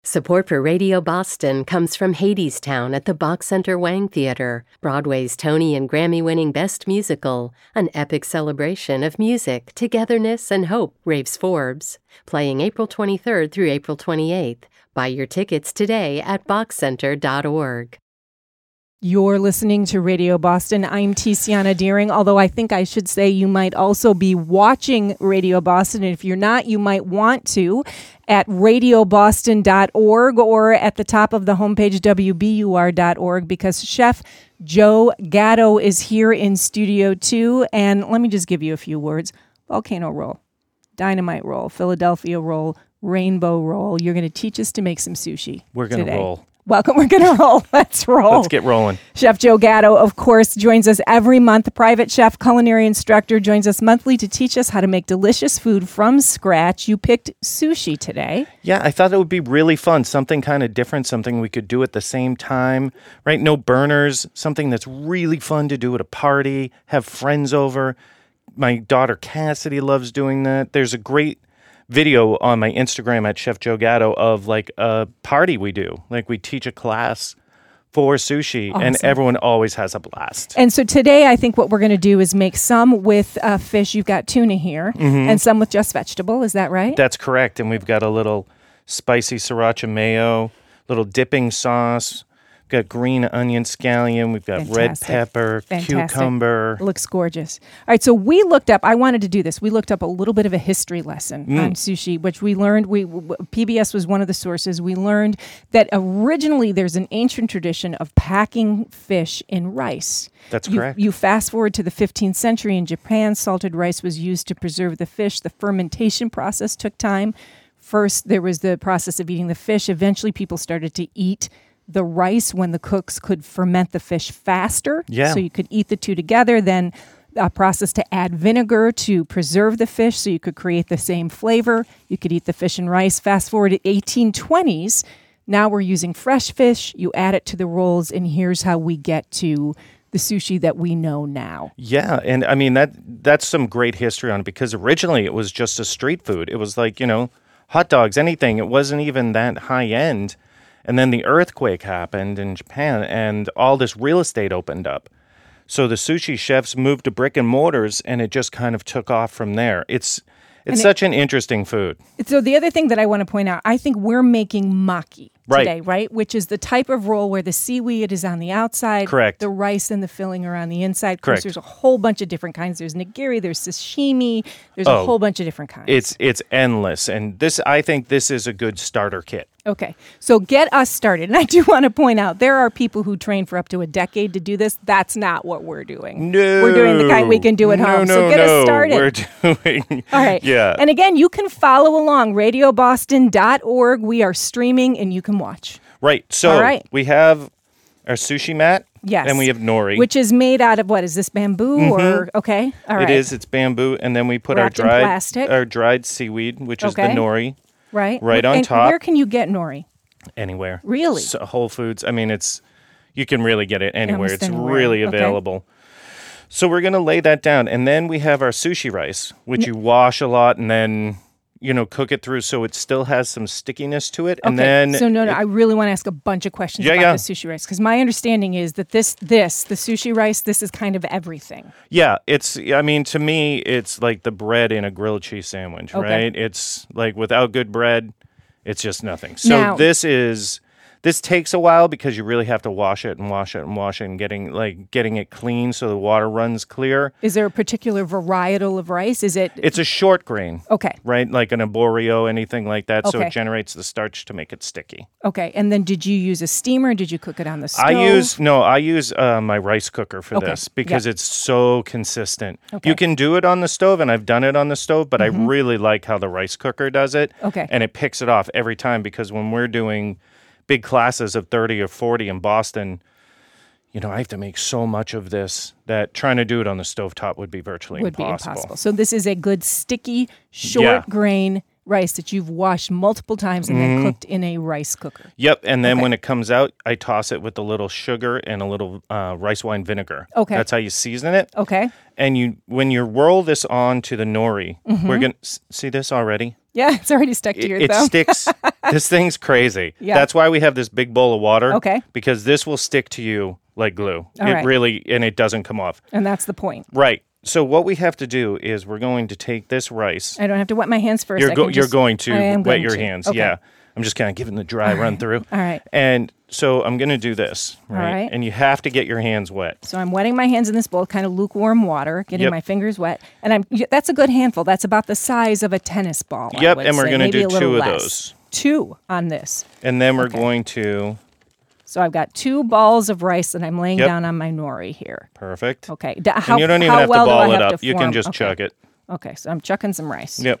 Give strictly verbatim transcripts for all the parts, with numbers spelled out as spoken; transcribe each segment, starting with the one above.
Support for Radio Boston comes from Hadestown at the Bach Center Wang Theater, Broadway's Tony and Grammy-winning Best Musical, an epic celebration of music, togetherness, and hope, raves Forbes. Playing April twenty-third through April twenty-eighth. Buy your tickets today at bach center dot org. You're listening to Radio Boston. I'm Tiziana Deering, although I think I should say you might also be watching Radio Boston. And if you're not, you might want to at radio boston dot org or at the top of the homepage, w b u r dot org, because Chef Joe Gatto is here in Studio two. And let me just give you a few words. Volcano roll, dynamite roll, Philadelphia roll, rainbow roll. You're going to teach us to make some sushi. We're going to roll. Welcome. We're going to roll. Let's roll. Let's get rolling. Chef Joe Gatto, of course, joins us every month. Private chef, culinary instructor, joins us monthly to teach us how to make delicious food from scratch. You picked sushi today. Yeah, I thought it would be really fun. Something kind of different, something we could do at the same time, right? No burners, something that's really fun to do at a party, have friends over. My daughter Cassidy loves doing that. There's a great video on my Instagram at Chef Joe Gatto of like a party we do. Like we teach a class for sushi, awesome. And everyone always has a blast. And so today I think what we're going to do is make some with uh, fish. You've got tuna here, mm-hmm. and some with just vegetable. Is that right? That's correct. And we've got a little spicy sriracha mayo, little dipping sauce. We've got green onion scallion. We've got Fantastic. red pepper, Fantastic. cucumber. It looks gorgeous. All right, so we looked up, I wanted to do this. We looked up a little bit of a history lesson mm. on sushi, which we learned, we P B S was one of the sources. We learned that originally there's an ancient tradition of packing fish in rice. That's you, correct. You fast forward to the fifteenth century in Japan, salted rice was used to preserve the fish. The fermentation process took time. First, there was the process of eating the fish. Eventually, people started to eat the rice when the cooks could ferment the fish faster. Yeah. So you could eat the two together. Then a process to add vinegar to preserve the fish so you could create the same flavor. You could eat the fish and rice. Fast forward to eighteen twenties. Now we're using fresh fish. You add it to the rolls, and here's how we get to the sushi that we know now. Yeah, and I mean, that that's some great history on it, because originally it was just a street food. It was like, you know, hot dogs, anything. It wasn't even that high end. And then the earthquake happened in Japan, and all this real estate opened up. So the sushi chefs moved to brick and mortars, and it just kind of took off from there. It's it's and such it, an interesting food. So the other thing that I want to point out, I think we're making maki today, right? right? Which is the type of roll where the seaweed is on the outside. Correct. The rice and the filling are on the inside. Of Correct. course, there's a whole bunch of different kinds. There's nigiri, there's sashimi, there's oh, a whole bunch of different kinds. It's it's endless. And this, I think this is a good starter kit. Okay, so get us started. And I do want to point out, there are people who train for up to a decade to do this. That's not what we're doing. No. We're doing the kind we can do at no, home. No, so get no, us started. We're doing... All right. Yeah. And again, you can follow along, radio boston dot org. We are streaming, and you can watch. Right. So All right. we have our sushi mat. Yes. And we have nori. Which is made out of, what, is this bamboo? Mm-hmm. or Okay, all right. It is. It's bamboo. And then we put Wrapped our in dried plastic. our dried seaweed, which is Okay. the nori. Right. Right on and top. Where can you get nori? Anywhere. Really? So Whole Foods. I mean, it's you can really get it anywhere. Almost It's anywhere. really Okay. available. So we're going to lay that down. And then we have our sushi rice, which you wash a lot and then, you know, cook it through so it still has some stickiness to it. And okay. then So, no, no, it, I really want to ask a bunch of questions Yeah, about yeah. the sushi rice, because my understanding is that this, this, the sushi rice, this is kind of everything. Yeah, it's, I mean, to me, it's like the bread in a grilled cheese sandwich, Okay. right? It's like without good bread, it's just nothing. So Now- this is, this takes a while because you really have to wash it and wash it and wash it and getting like getting it clean so the water runs clear. Is there a particular varietal of rice? Is it? It's a short grain. Okay. Right? Like an arborio, anything like that. So Okay. it generates the starch to make it sticky. Okay. And then did you use a steamer? Did you cook it on the stove? I use, no, I use uh, my rice cooker for Okay. this because Yeah. it's so consistent. Okay. You can do it on the stove, and I've done it on the stove, but I really like how the rice cooker does it. Okay. And it picks it off every time, because when we're doing big classes of thirty or forty in Boston, you know, I have to make so much of this that trying to do it on the stovetop would be virtually Would impossible. be impossible. So this is a good sticky, short Yeah. grain rice that you've washed multiple times and then cooked in a rice cooker. Yep, and then Okay. when it comes out, I toss it with a little sugar and a little uh, rice wine vinegar. Okay. That's how you season it. Okay. And you, when you roll this on to the nori, we're gonna s- see this already. Yeah, it's already stuck to it, your it thumb. sticks. This thing's crazy. Yeah. That's why we have this big bowl of water. Okay. Because this will stick to you like glue. All it right. really, and it doesn't come off. And that's the point. Right. So what we have to do is we're going to take this rice. I don't have to wet my hands first. You're, I go- can you're just- going to I am wet going your to. hands. Okay. Yeah. I'm just kind of giving the dry run through. All right. And so I'm going to do this. Right? right. And you have to get your hands wet. So I'm wetting my hands in this bowl, kind of lukewarm water, getting Yep. my fingers wet, and I'm. That's a good handful. That's about the size of a tennis ball. I Yep, would and we're say. gonna Maybe do a little two of less. those. Two on this. And then we're Okay. going to, So I've got two balls of rice that I'm laying Yep. down on my nori here. perfect. Okay. D- how, and you don't even how have well to do ball I it have up. to You can form- just okay. chug it. Okay, so I'm chucking some rice. Yep.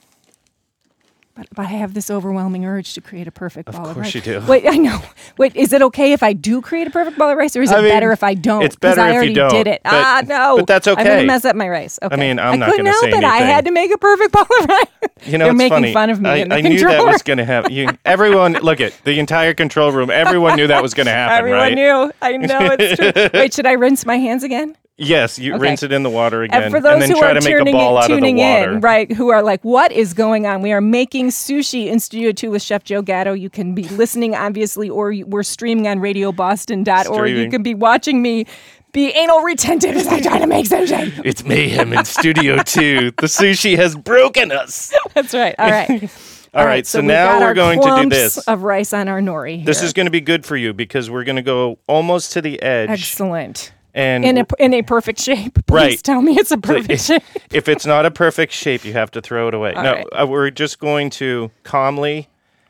But, but I have this overwhelming urge to create a perfect ball of course rice. you do. Wait, I know. Wait, is it okay if I do create a perfect ball of rice, or is it I mean, better if I don't? it's 'Cause better I if you already don't, did it. but- ah, no. but that's I'm going okay. to mess up my rice. Okay. mean, I'm I not couldn't gonna help say it. I anything. had to make a perfect ball of rice. You know, They're it's making funny. fun of me I, in the I knew that control was going to happen. You, everyone, look at the entire control room. Everyone knew that was going to happen, Everyone right? knew. I know it's true. Wait, should I rinse my hands again? Yes, you Okay. rinse it in the water again, And for those then who try are to make a tuning, ball in, out of the tuning water. in, right, who are like, what is going on? We are making sushi in Studio two with Chef Joe Gatto. You can be listening, obviously, or you, we're streaming on radio boston dot org. You Streaming. can be watching me be anal retentive as I try to make sushi. It's mayhem in Studio two. The sushi has broken us. That's right. All right. All right, so we've now got we're our going to do clumps this. of rice on our nori here. This is going to be good for you because we're going to go almost to the edge. excellent. And In a, in a perfect shape. Please Right. tell me it's a perfect shape. if it's not a perfect shape, you have to throw it away. All no, right. uh, we're just going to calmly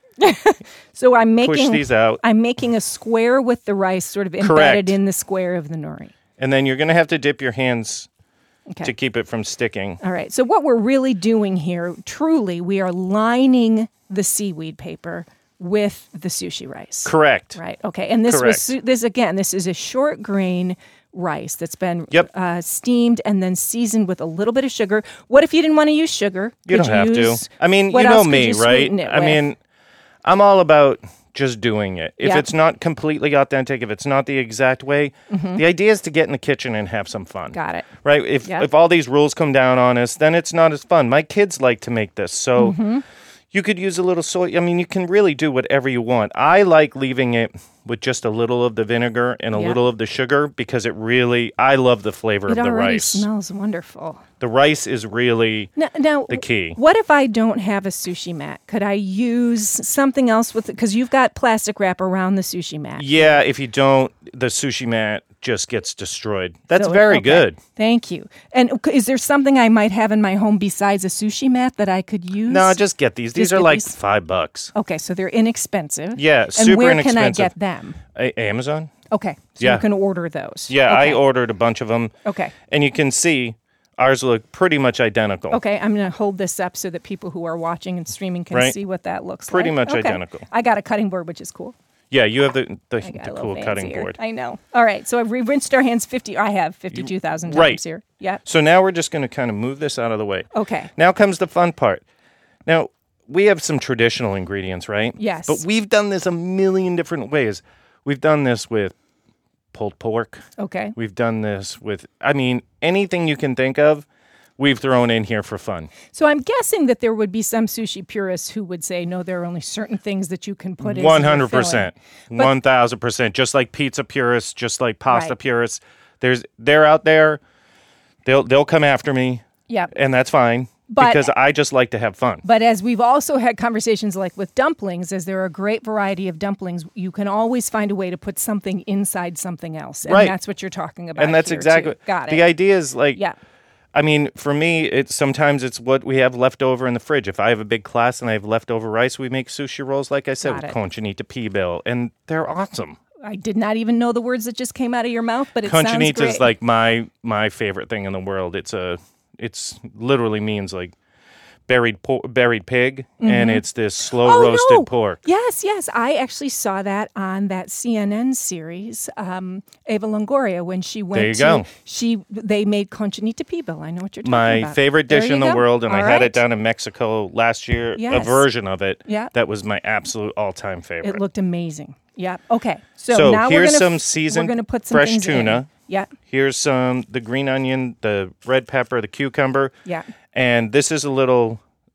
So I'm push making these out. I'm making a square with the rice sort of embedded Correct. in the square of the nori. And then you're going to have to dip your hands Okay. to keep it from sticking. All right. So what we're really doing here, truly, we are lining the seaweed paper with the sushi rice. Correct. Right. Okay. And this was Correct. su- this again. This is a short grain rice that's been Yep. uh, steamed and then seasoned with a little bit of sugar. What if you didn't want to use sugar? You Could don't have use- to. I mean, what you know else could me, you right? sweeten it I with? mean, I'm all about just doing it. If Yep. it's not completely authentic, if it's not the exact way, the idea is to get in the kitchen and have some fun. Mm-hmm. Got it. Right? If Yep. if all these rules come down on us, then it's not as fun. My kids like to make this, so Mm-hmm. you could use a little soy. I mean, you can really do whatever you want. I like leaving it with just a little of the vinegar and a Yep. little of the sugar because it really. I love the flavor It of the already rice. smells wonderful. The rice is really. Now, now, The key. What if I don't have a sushi mat? Could I use something else with it? Because you've got plastic wrap around the sushi mat. Yeah, if you don't, the sushi mat just gets destroyed. That's So, very okay. good. Thank you. And c- is there something I might have in my home besides a sushi mat that I could use? No, just get these. These Just are get like these? five bucks. Okay, so they're inexpensive. Yeah, And super where inexpensive. can I get them? A- Amazon? Okay, so Yeah. you can order those. Yeah, okay. I ordered a bunch of them. Okay. And you can see ours look pretty much identical. Okay, I'm going to hold this up so that people who are watching and streaming can Right. see what that looks Pretty like. much Okay. identical. I got a cutting board, which is cool. Yeah, you have the the, I got the a cool little cutting fancier. board. I know. All right, so I've re- rinsed our hands fifty. I have fifty-two thousand times Right. here. Yeah. So now we're just going to kind of move this out of the way. Okay. Now comes the fun part. Now, we have some traditional ingredients, right? Yes. But we've done this a million different ways. We've done this with pulled pork. Okay. We've done this with, I mean, anything you can think of, we've thrown in here for fun. So I'm guessing that there would be some sushi purists who would say, no, there are only certain things that you can put in. one hundred percent. one thousand percent. Just like pizza purists, just like pasta Right. purists. There's, they're out there. They'll, they'll come after me, Yeah. and that's fine But- because I just like to have fun. But as we've also had conversations like with dumplings, as there are a great variety of dumplings, you can always find a way to put something inside something else. And Right. that's what you're talking about. And that's here, exactly too. Got it. the idea is like, Yeah. I mean, for me, it's sometimes it's what we have left over in the fridge. If I have a big class and I have leftover rice, we make sushi rolls, like I said, Got with it. conchinita pibil, and they're awesome. I did not even know the words that just came out of your mouth, but it sounds Conchinita great. is like my my favorite thing in the world. It's a, it's literally means like buried po- buried pig, and it's this slow Oh, roasted no. pork. Yes, yes. I actually saw that on that C N N series, um, Eva Longoria, when she went There you to, go. she they made conchinita pibil. I know what you're talking My about. favorite There dish you in the go. world, and All I had right. it down in Mexico last year. A Yes. version of it. Yeah. That was my absolute all-time favorite. It looked amazing. Yeah. Okay. So, So now here's we're gonna, some f- seasoned we're gonna put some fresh things in. tuna. Yeah. Here's some the green onion, the red pepper, the cucumber. Yeah. And this is a little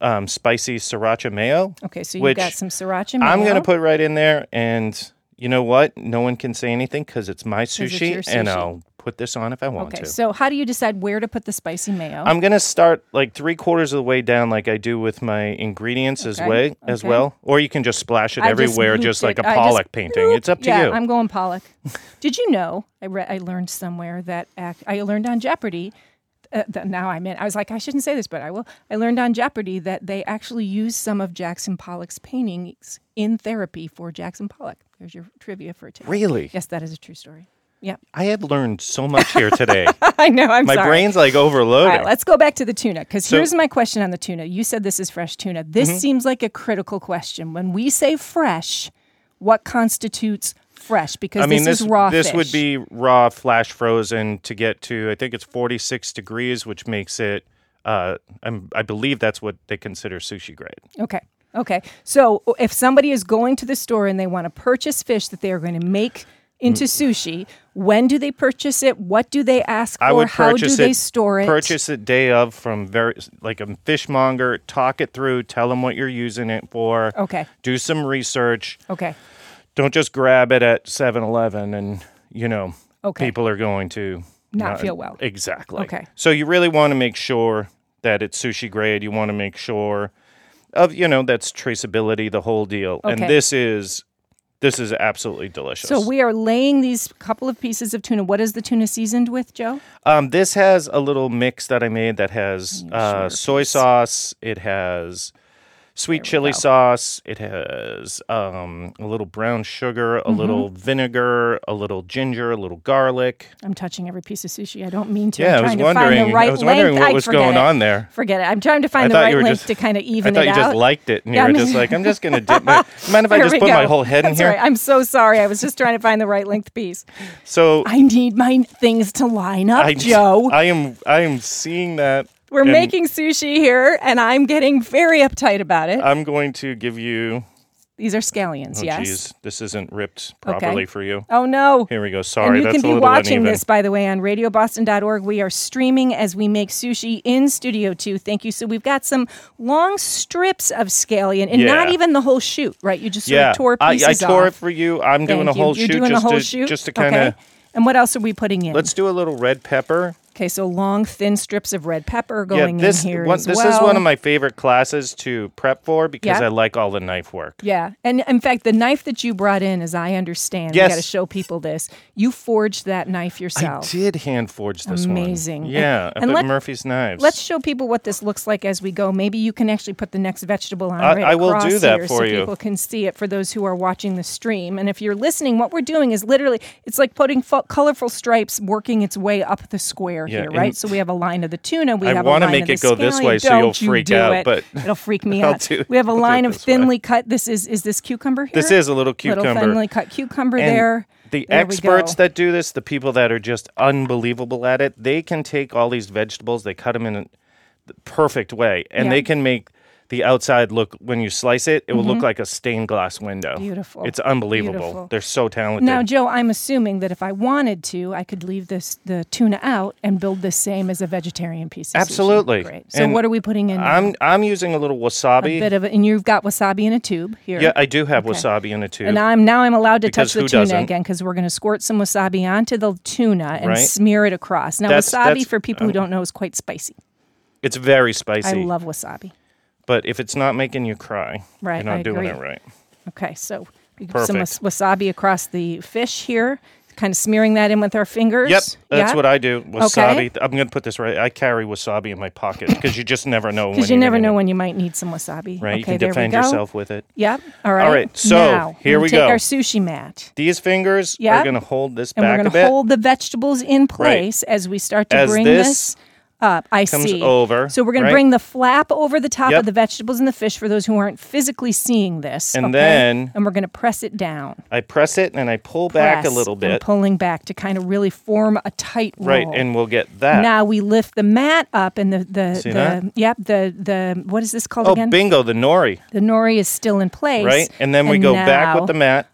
um, spicy sriracha mayo. Okay, so you've which got some sriracha mayo. I'm going to put right in there. And you know what? No one can say anything because it's my sushi, it's and sushi. I'll put this on if I want Okay, to. so how do you decide where to put the spicy mayo? I'm going to start like three quarters of the way down like I do with my ingredients as, Okay, way, as okay. well. Or you can just splash it I everywhere, just just, looped like it. a I just Pollock painting. It's up to yeah, you. I'm going Pollock. Did you know, I, re- I learned somewhere that, act, I learned on Jeopardy, uh, that now I'm in, I was like, I shouldn't say this, but I will. I learned on Jeopardy that they actually use some of Jackson Pollock's paintings in therapy for Jackson Pollock. There's your trivia for today. Really? Yes, that is a true story. Yeah. I have learned so much here today. I know, I'm My sorry. brain's like overloading. All right, let's go back to the tuna, because So- here's my question on the tuna. You said this is fresh tuna. This Mm-hmm. seems like a critical question. When we say fresh, what constitutes fresh? Because I mean, this, this is raw this fish. would be raw, flash frozen to get to. I think it's forty-six degrees, which makes it. Uh, I'm, I believe that's what they consider sushi grade. Okay. Okay. So if somebody is going to the store and they want to purchase fish that they are going to make into sushi, when do they purchase it? What do they ask for? I would How do purchase they it. store it? Purchase it day of from very like a fishmonger. Talk it through. Tell them what you're using it for. Okay. Do some research. Okay. Don't just grab it at seven eleven and you know Okay. people are going to Not feel well. Exactly. Okay. So you really want to make sure that it's sushi grade. You want to make sure of you know that's traceability, the whole deal. Okay. And this is this is absolutely delicious. So we are laying these couple of pieces of tuna. What is the tuna seasoned with, Joe? um, this has a little mix that I made that has Your uh, sugar soy piece. sauce. It has sweet There we chili go. sauce. It has um, a little brown sugar, a Mm-hmm. little vinegar, a little ginger, a little garlic. I'm touching every piece of sushi. I don't mean to. Yeah, I'm I was trying to find wondering. the right I was wondering length. what I was forget going it. on there. Forget it. I'm trying to find I the thought right you were length just- to kind of I even thought it you out. just liked it, and Yeah, you were I'm- just like, "I'm just going to dip my." Mind if I There just we put my go. whole head in That's here? right. I'm so sorry. I was just trying to find the right length piece. So I need my things to line up, I, Joe. I am I am seeing that. We're and making sushi here, and I'm getting very uptight about it. I'm going to give you. These are scallions, Oh, yes. geez, this isn't ripped properly for you. Oh, no. Here we go. Sorry, And you that's can a be little watching uneven. this, by the way, on radio boston dot org. We are streaming as we make sushi in Studio two. Thank you. So we've got some long strips of scallion, and Yeah. not even the whole shoot, right? You just sort Yeah, of tore I, pieces I tore off. it for you. I'm doing Thank a you. whole You're shoot doing just a whole to shoot? just to kind of. Okay. And what else are we putting in? Let's do a little red pepper. Okay, so long, thin strips of red pepper Yeah, going this in here one, as this well. is one of my favorite classes to prep for because Yeah. I like all the knife work. Yeah, and in fact, the knife that you brought in, as I understand, Yes. we got to show people this. You forged that knife yourself. I did hand forge this one. Amazing. Yeah, And- up and at let- Murphy's Knives. Let's show people what this looks like as we go. Maybe you can actually put the next vegetable on I- right I will across do that here for so you. people can see it for those who are watching the stream. And if you're listening, what we're doing is literally, it's like putting fo- colorful stripes working its way up the square Yeah, here, and right? So we have a line of the tuna, we I have a wanna line make of the it go this scallion. way so Don't you'll you freak do out, it. but It'll freak me I'll out. do- we have a I'll do line it of this way. thinly cut. This is is this cucumber here? This is a little cucumber. Little thinly cut cucumber And there. The There we experts go. that do this, the people that are just unbelievable at it, they can take all these vegetables, they cut them in a perfect way, and Yeah. they can make the outside look, when you slice it, it will look like a stained glass window. Mm-hmm. Beautiful. It's unbelievable. Beautiful. They're so talented. Now, Joe, I'm assuming that if I wanted to, I could leave this the tuna out and build the same as a vegetarian piece. Of sushi. Absolutely. Great. So And what are we putting in? now? I'm I'm using a little a wasabi. bit of it, and you've got wasabi in a tube here. Yeah, I do have Okay. wasabi in a tube. And I'm now I'm allowed to Because touch the who tuna doesn't? again because we're going to squirt some wasabi onto the tuna and Right. smear it across. Now, That's- wasabi, that's- for people who um, don't know, is quite spicy. It's very spicy. I love wasabi. But if it's not making you cry, Right, you're not I doing agree. it right. Okay, so we get some Perfect. was- wasabi across the fish here, kind of smearing that in with our fingers. Yep, that's Yeah? what I do. Wasabi. Okay. I'm going to put this right. I carry wasabi in my pocket because you just never know when Because you you're never gonna- know when you might need some wasabi. Right, Okay, you can there we defend go. yourself with it. Yep. All right. right, so now, here we we take go. our sushi mat. These fingers Yep. are going to hold this And we're back going a to bit. hold the vegetables in place as we start to As bring this this up. I comes see. over, So we're going right? to bring the flap over the top Yep. of the vegetables and the fish for those who aren't physically seeing this. And okay? then- and we're going to press it down. I press it and I pull back a Press little and bit. pulling back to kind of really form a tight roll. Right, and we'll get that. Now we lift the mat up and the the, See the that? yep the the what is this called oh, again? bingo, the nori, The nori is still in place. right? And then we go back with the mat.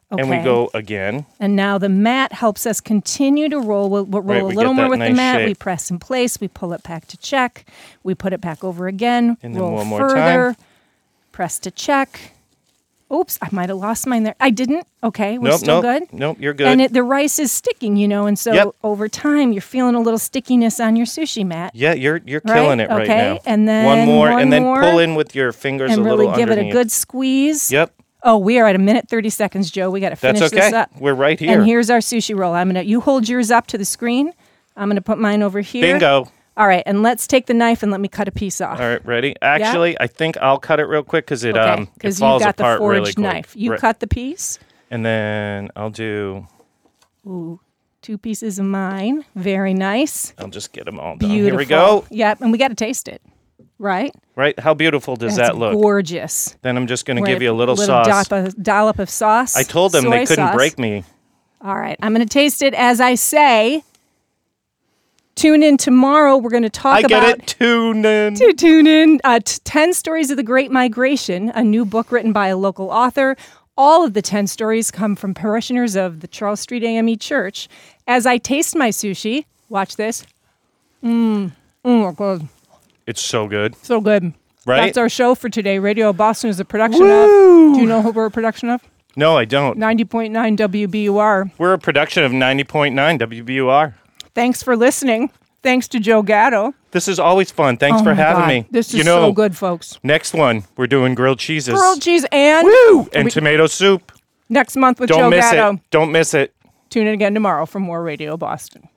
Okay. And we go again. And now the mat helps us continue to roll. We'll, we'll roll Right, we a little get more that with the nice mat. shape. We press in place. We pull it back to check. We put it back over again. And then roll one more further. time. Press to check. Oops, I might have lost mine there. I didn't. Okay, we're Nope, still nope, good. nope, you're good. And it, the rice is sticking, you know, and so Yep. over time you're feeling a little stickiness on your sushi mat. Yeah, you're you're Right? killing it right Okay, now. and then one more, one and then more. pull in with your fingers And a really little give it a underneath. good squeeze. Yep, Oh, we are at a minute thirty seconds, Joe. We got to finish that's this okay. up. We're right here. And here's our sushi roll. I'm gonna you hold yours up to the screen. I'm gonna put mine over here. Bingo. All right, and let's take the knife and let me cut a piece off. All right, ready? Actually, I think I'll cut it real quick because it Okay, um it because falls you've got the apart forged really quick. knife. You Right. cut the piece. And then I'll do. Ooh, two pieces of mine. Very nice. I'll just get them all done. Beautiful. Here we go. Yep, and we got to taste it, right? Right? How beautiful does That's that look? gorgeous. Then I'm just going to We're give gonna you a little, put sauce. Dollop of, dollop of sauce. I told them soy they couldn't sauce. break me. All right, I'm going to taste it as I say. Tune in tomorrow. We're going to talk I get about it. Tune in. to tune in uh, t- ten Stories of the Great Migration, a new book written by a local author. All of the ten stories come from parishioners of the Charles Street A M E Church. As I taste my sushi, watch this. Mmm, oh, good. It's so good. So good. Right? That's our show for today. Radio Boston is a production Woo! of. Do you know who we're a production of? No, I don't. ninety point nine W B U R. We're a production of ninety point nine W B U R. Thanks for listening. Thanks to Joe Gatto. This is always fun. Thanks Oh for my having God. me. This is you know, so good, folks. Next one, we're doing grilled cheeses. Grilled cheese and Woo! And we- tomato soup. next month with Don't Joe miss Gatto. it. Don't miss it. Tune in again tomorrow for more Radio Boston.